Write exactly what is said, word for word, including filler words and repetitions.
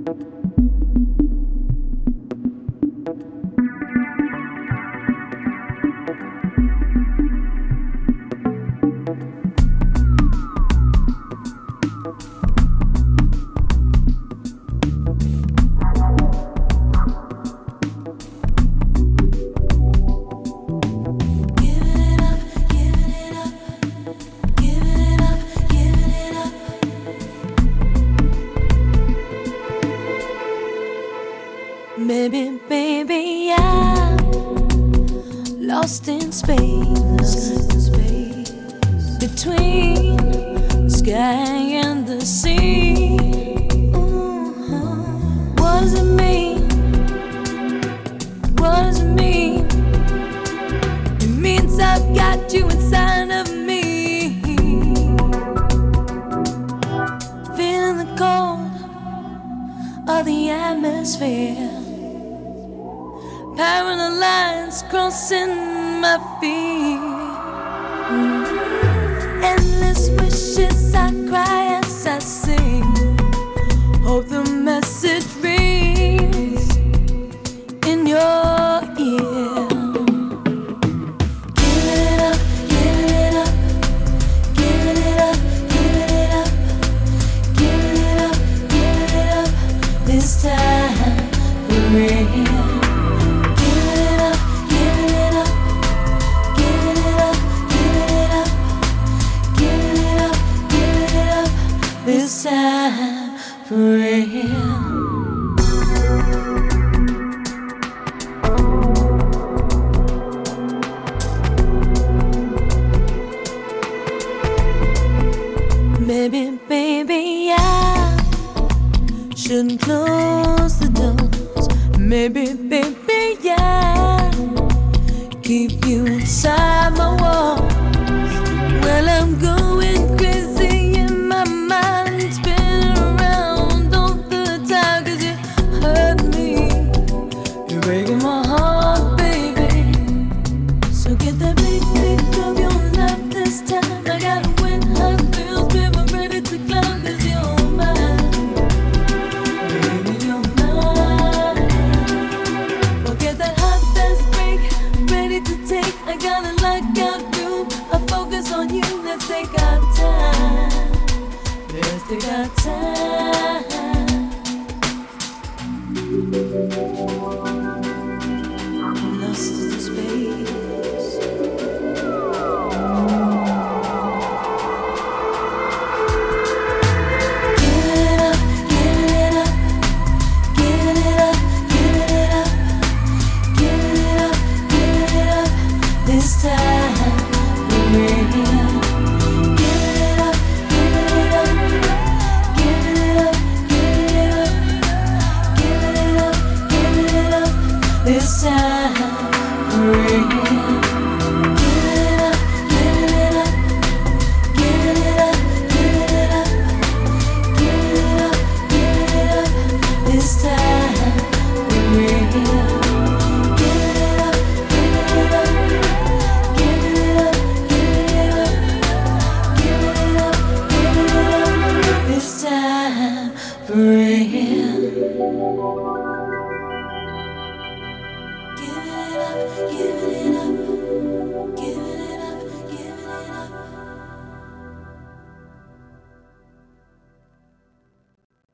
Maybe, baby, I'm lost in space, between the sky and the sea. Ooh, what does it mean? What does it mean? It means I've got you inside of me, feeling the cold of the atmosphere. Parallel lines crossing my feet. Mm. Endless wishes I cry as I sing. Hope the message rings in your ear. Give it up, give it up, give it up, give it up, give it up, give it up. This time for real. This time for real. Maybe, baby, I shouldn't close the doors. Maybe, baby, I keep you inside my walls. Well, I'm going crazy in my mind, spinning around all the time, 'cause you hurt me, you're breaking my heart, baby. So get that big, big of your love this time. I gotta win high feels, baby, I'm ready to climb, 'cause you're mine, baby, you're mine. Forget that hot fast break, ready to take. I gotta lock out you, I focus on you. Let's take our time, let's take our time. Lost in space. Give it up, give it up, give it up, give it up, give it up, give it up. This time for real. This time for real. Give it up, give it up, give it up, give it up, give it up, give it up. This time for real. Give it up, give it up, give it up, give it up, give it up, give it up. This time for real.